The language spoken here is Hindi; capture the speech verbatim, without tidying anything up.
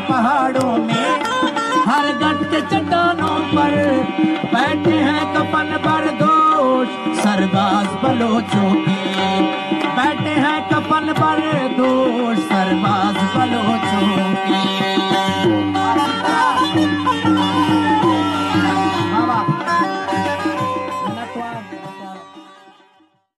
पहाड़ों में, हर गढ़ के चट्टानों पर बैठे हैं कफन बरदोश सरदार बलोचों के।